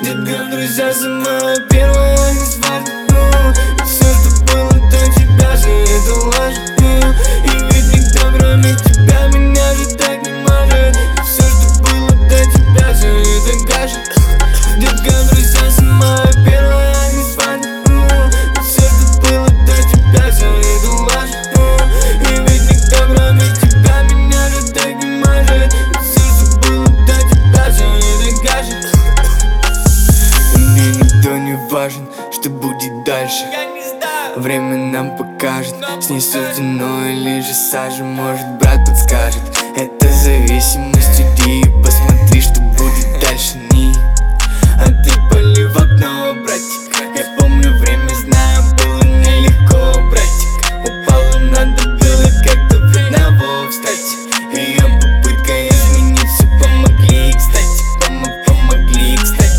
Детка, друзья, самая первая свадьба. И все, что было до тебя же, это ложь. И ведь никто, кроме тебя, меня же так не может. И все, что было до тебя же, это каша. Детка, друзья, самая первая свадьба. И все, что было до тебя же, это ложь. И ведь никто, кроме тебя, меня же так не может. И все, что было до тебя же, это каша. Мне никто не важен, что будет дальше. Время нам покажет, с ней суждено или же сажа. Может, брат подскажет, это зависимость уйди и посмотри, что будет дальше. Не, а ты пали в окно, братик. Я помню время, знаю, было нелегко, братик. Упала, надо было как-то одного встать. Ее попытка изменить все помогли, кстати. Помогли, кстати.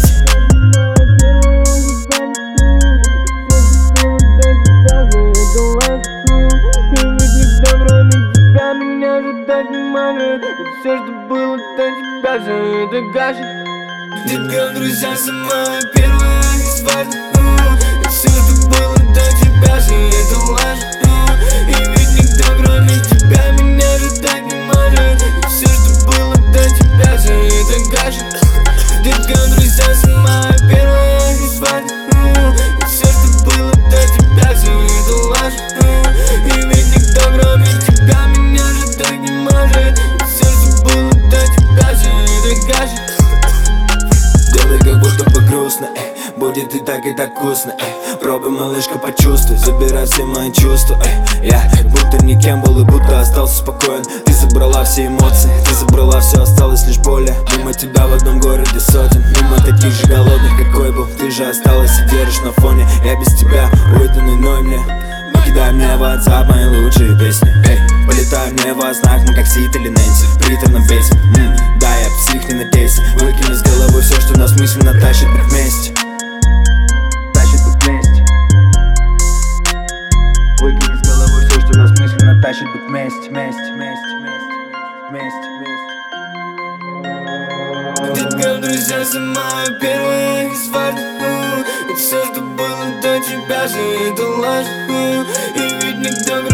Меня же так не может. И все, что было до тебя же, это каша. Детка, друзья, самая первая свадьба. И все, что было до тебя же, это ложь. И ведь никто, кроме тебя, меня же так не может. И все, что было до тебя же, это каша. Детка, друзья, самая первая свадьба. И все, что было до тебя же, это ложь. И ведь никто, кроме тебя, меня же так не может. И все, что было до тебя же, это каша. Делай как будто бы грустно, будет и так вкусно, пробуй, малышка, почувствуй, забирай все мои чувства, я как будто никем был и будто остался спокоен. Ты забрала все эмоции, ты забрала все, осталось лишь боль. Мимо тебя в одном городе сотен, мимо таких же голодных, какой был. Ты же осталась и держишь на фоне, я без тебя уйду на иной мне. Кидай мне в WhatsApp мои лучшие песни, полетай мне во снах, мы как Сид или Нэнси в приторном бейсе. Да, я псих, не надейся, выкини с головы все, что нас мысленно тащит быть вместе. Тащит быть вместе. Выкини с головы все, что нас мысленно тащит быть вместе. Детка, друзья, самая первая свадьба. И все, что было до тебя же, это ложь. И ведь никто,